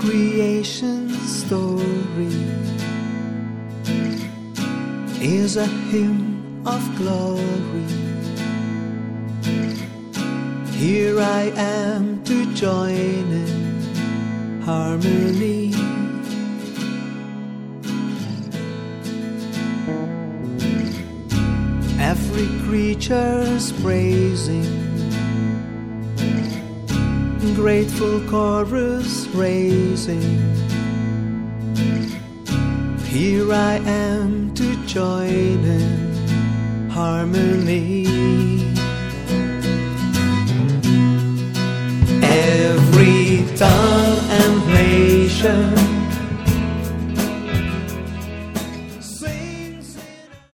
creation story is a hymn of glory. Here I am to join in harmony. Every creature's praising, grateful chorus raising. Here I am to join in harmony. Every tongue and nation